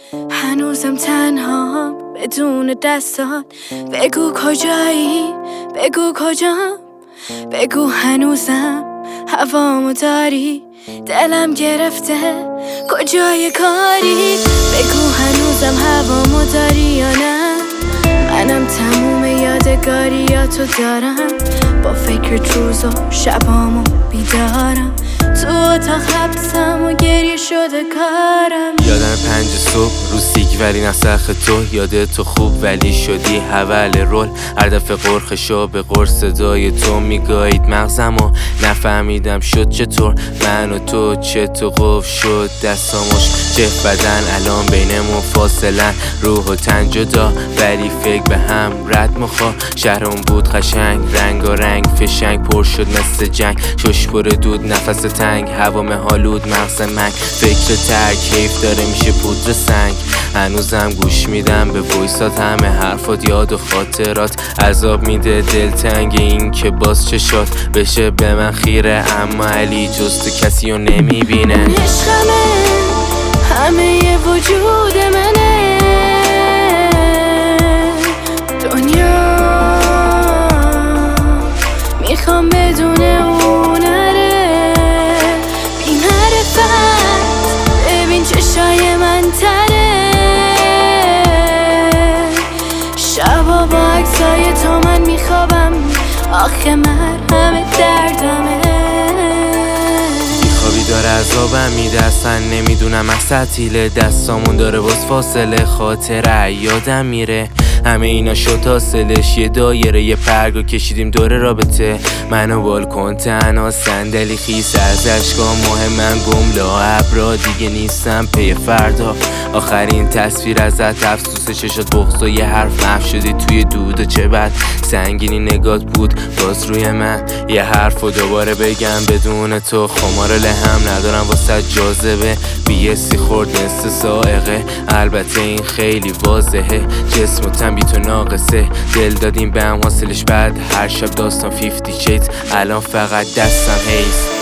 هنوزم تنها بدون دستات. بگو کجایی، بگو کجام، بگو هنوزم هوامو داری. دلم گرفته کجای کاری، بگو هنوزم هوامو داری یا نه. منم تموم یادگاریاتو دارم، با فکرت روز و شبامو بیدارم. تو اتاق حبسم و گریه شده کارم. یادم 5 صبح رو سیگ ولی نسخ تو. یاده تو خوب ولی شدی حول رول. هر دفعه قرخشو به قرص صدای تو میگایید مغزم و نفهمیدم شد چطور. من و تو چطور قف شد دستامش چه بدن. الان بینمون فاصلن روح و تن جدا، ولی فکر به هم رد مخوا. شهرم بود قشنگ رنگ و رنگ فشنگ، پر شد مثل جنگ. شش پر دود نفس تنگ، هوا مهالود مغز من. فکر ترک حیف داره میشه پودر سنگ. هنوزم گوش میدم به ویسات، همه حرفات یاد و خاطرات عذاب میده دلتنگ. این که باز چشات بشه به من خیره، اما علی جز تو کسی رو نمیبینه. عشقمه همه وجود منه، دنیا میخوام بدون اون نره. بی معرفت ببین چشای من تره، شبا با عکسای تو من میخوابم. آخه مرهم دردمه، بیخوابی داره عذابم میده، اصلا نمیدونم از تعطیل دستامون داره باز فاصله. خاطره یادم میره همه اینا شد حاصلش. یه دایره یه پرگو کشیدیم دور رابطه، منو بالکن تنها صندلی خیس از اشکام. مهمن گملا ابرا دیگه نیستم پی فردا. آخرین تصویر ازت افسوس چشات بغض و یه حرف محو شدی توی دود و چه بد سنگینی نگات بود باز روی من. یه حرفو دوباره بگم بدون تو خمار لهم ندارم واسه جاذبه. بیسی خورد نصف سائقه، البته این خیلی واضحه. جسم و تن بی تو ناقصه، دل دادیم به هم حاصلش بعد هر شب داستان 50 شیدز. الان فقط دستم هیست.